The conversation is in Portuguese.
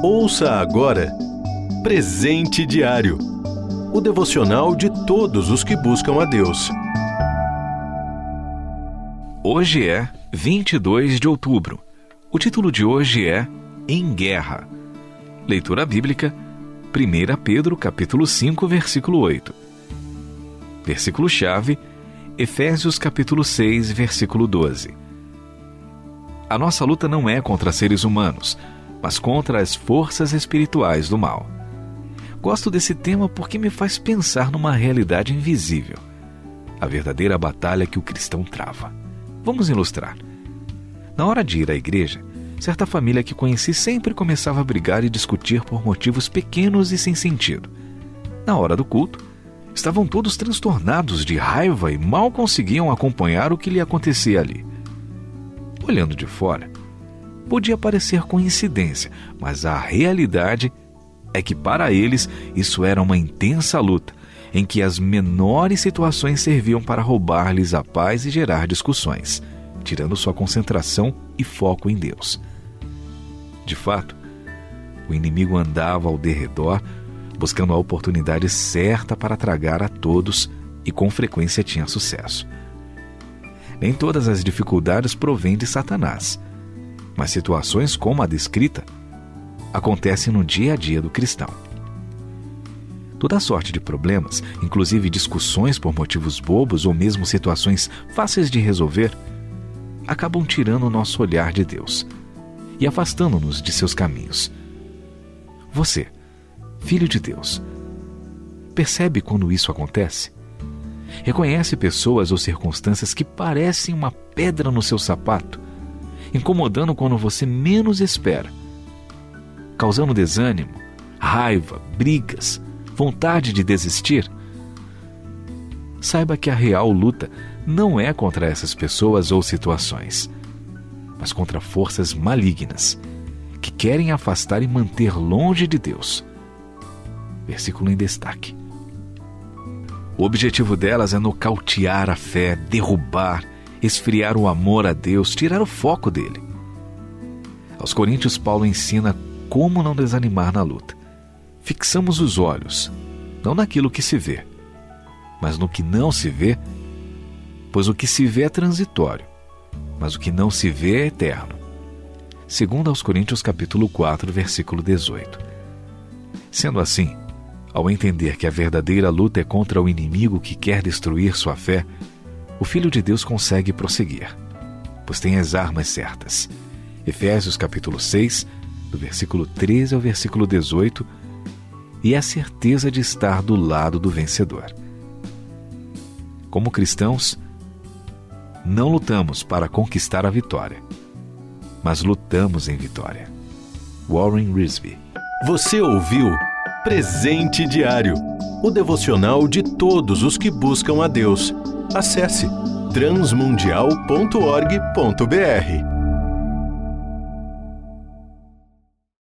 Ouça agora Presente Diário, o devocional de todos os que buscam a Deus. Hoje é 22 de outubro. O título de hoje é Em Guerra. Leitura bíblica, 1 Pedro, capítulo 5, versículo 8. Versículo-chave, Efésios, capítulo 6, versículo 12. A nossa luta não é contra seres humanos, mas contra as forças espirituais do mal. Gosto desse tema porque me faz pensar numa realidade invisível, a verdadeira batalha que o cristão trava. Vamos ilustrar. Na hora de ir à igreja, certa família que conheci sempre começava a brigar e discutir por motivos pequenos e sem sentido. Na hora do culto, estavam todos transtornados de raiva e mal conseguiam acompanhar o que lhe acontecia ali. Olhando de fora, podia parecer coincidência, mas a realidade é que para eles isso era uma intensa luta, em que as menores situações serviam para roubar-lhes a paz e gerar discussões, tirando sua concentração e foco em Deus. De fato, o inimigo andava ao derredor, buscando a oportunidade certa para tragar a todos e com frequência tinha sucesso. Nem todas as dificuldades provêm de Satanás, mas situações como a descrita acontecem no dia a dia do cristão. Toda sorte de problemas, inclusive discussões por motivos bobos ou mesmo situações fáceis de resolver, acabam tirando o nosso olhar de Deus e afastando-nos de seus caminhos. Você, filho de Deus, percebe quando isso acontece? Reconhece pessoas ou circunstâncias que parecem uma pedra no seu sapato, incomodando quando você menos espera, causando desânimo, raiva, brigas, vontade de desistir? Saiba que a real luta não é contra essas pessoas ou situações, mas contra forças malignas que querem afastar e manter longe de Deus. Versículo em destaque. O objetivo delas é nocautear a fé, derrubar, esfriar o amor a Deus, tirar o foco dele. Aos Coríntios, Paulo ensina como não desanimar na luta. Fixamos os olhos, não naquilo que se vê, mas no que não se vê, pois o que se vê é transitório, mas o que não se vê é eterno. Segundo aos Coríntios, capítulo 4, versículo 18. Sendo assim, ao entender que a verdadeira luta é contra o inimigo que quer destruir sua fé, o Filho de Deus consegue prosseguir, pois tem as armas certas. Efésios capítulo 6, do versículo 13 ao versículo 18, e a certeza de estar do lado do vencedor. Como cristãos, não lutamos para conquistar a vitória, mas lutamos em vitória. Warren Wiersbe. Você ouviu Presente Diário, o devocional de todos os que buscam a Deus. Acesse transmundial.org.br.